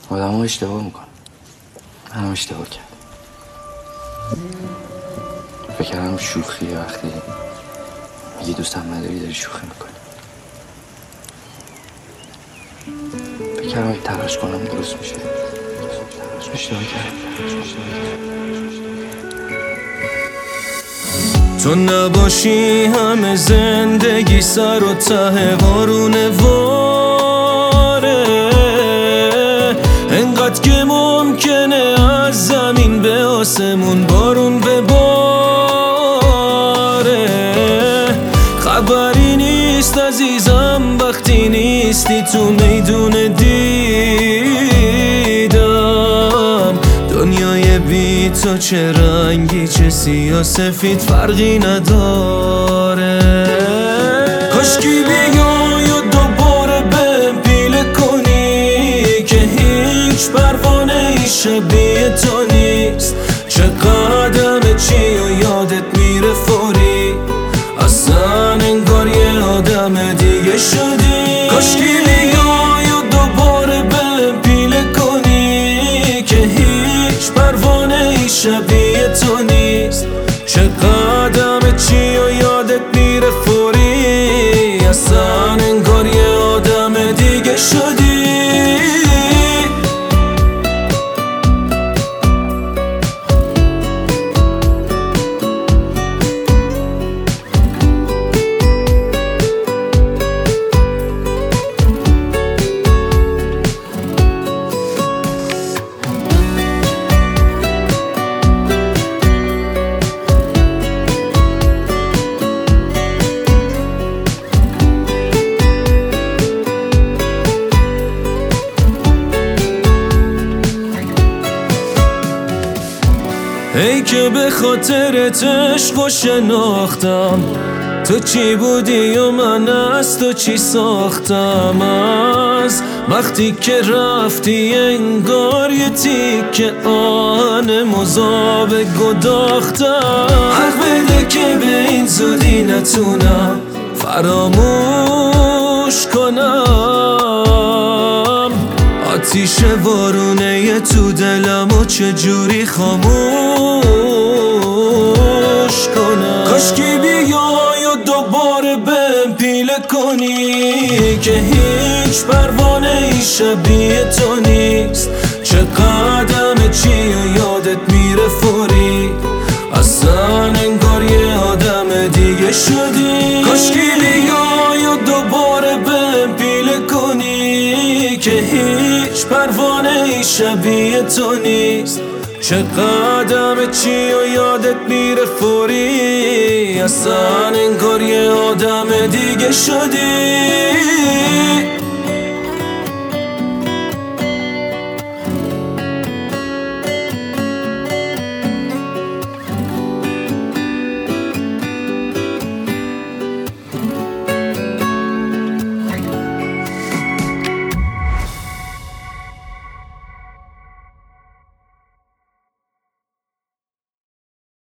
آدم ها اشتباه میکنن. من هم اشتباه کردم. فکر کردم شوخیه وقتی میگی دوستم نداری داری شوخی میکنی. فکر کردم اگه تلاش کنم درست میشه. اشتباه کردم. تو نباشی همه زندگی سر و ته وارونه واره، انقدر که ممکنه از زمین به آسمون بارون بباره. خبری نیست عزیزم وقتی نیستی تو میدون دیدم. دنیای بی تو چه رنگی چه سیاه سفید فرقی نداره. کاشکی بیای و دوباره بهم پیله کنی که هیچ پروانه ای شبیه تو نیست. چقدر همه چی و یادت میره فوری، اصلا انگار یه آدم دیگه شدی. کاشکی بیای و دوباره بهم پیله کنی که هیچ پروانه ای شبیه تو نیست. چقدر همه چی و یادت میره فوری، اصلا انگار یه آدم دیگه شدی. ای که به خاطرت عشق و شناختم، تو چی بودی و من از تو چی ساختم. از وقتی که رفتی انگار یه تیکه آهن مذاب گداختم. حق بده که به این زودی نتونم فراموش کنم. آتیش وارونه یه تو دلم و چجوری خاموش کنم. کاشکی بیای و دوباره بهم پیله کنی که هیچ پروانه ای شبیه تو نیست. چقدر همه چی و یادت میره فوری، اصلا انگار یه آدم دیگه شدی. کاشکی بیای و دوباره بهم پیله کنی که هیچ پروانه ای شبیه تو نیست. چقدر همه چی و یادت میره فوری، اصلا انگار یه آدم دیگه شدی.